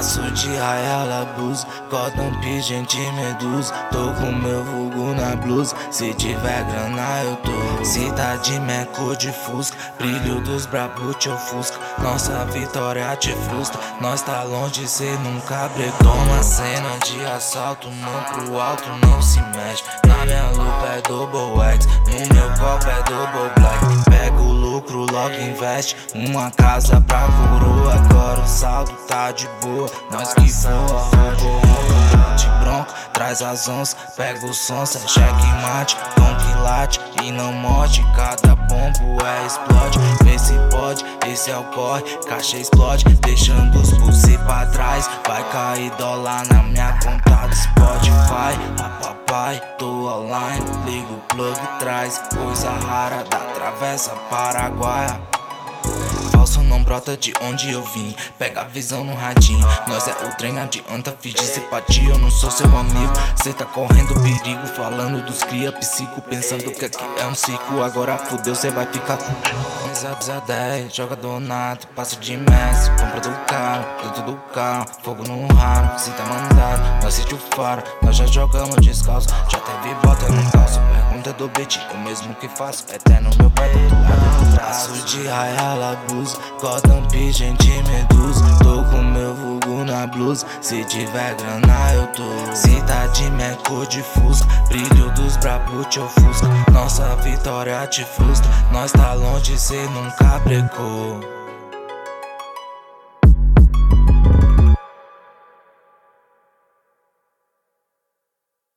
Passo de Rayala Blues, Cotton Pigeon de Medusa. Tô com meu vulgo na blusa, se tiver grana eu tô. Cidade Meco de Fusca, brilho dos brabo te ofusca. Nossa vitória te frustra, nós tá longe, cê nunca brecou. Toma cena de assalto, mão pro alto, não se mexe. Na minha lupa é double X, no meu copo é double black. Pega o lucro, logo investe, uma casa pra coroa. Agora o saldo tá de boa, nós que voa, roubou de bronco, traz as onças, pega o som, cê cheque mate, tom que late e não morte. Cada bombo explode, vê se pode, esse é o corre, caixa explode, deixando os pulse pra trás. Vai cair dólar na minha conta do Spotify. A papai, tô online, liga o plug e traz coisa rara da travessa paraguaia. Falso não brota de onde eu vim, pega a visão no radinho. Nós é o trem, adianta fingir simpatia, eu não sou seu amigo. Cê tá correndo perigo, falando dos cria psico, pensando que aqui é um ciclo. Agora fudeu, cê vai ficar com 10, jogador nato, passo de mestre, compra do carro, dentro do carro, fogo no raro, se tá mandado, nós sente o faro, nós já jogamos descalço, já teve bota no calço. Pergunta do beat, o mesmo que faço, eterno meu pai tatuado no braço. De Rayala Blues, Cotton Pigeon de Medusa. Tô com meu vulgo na blusa, se tiver grana eu tô. Cidade Meco de Fusca, brilho dos brabo te ofusca. Nossa vitória te frustra, nós tá longe, cê nunca brecou.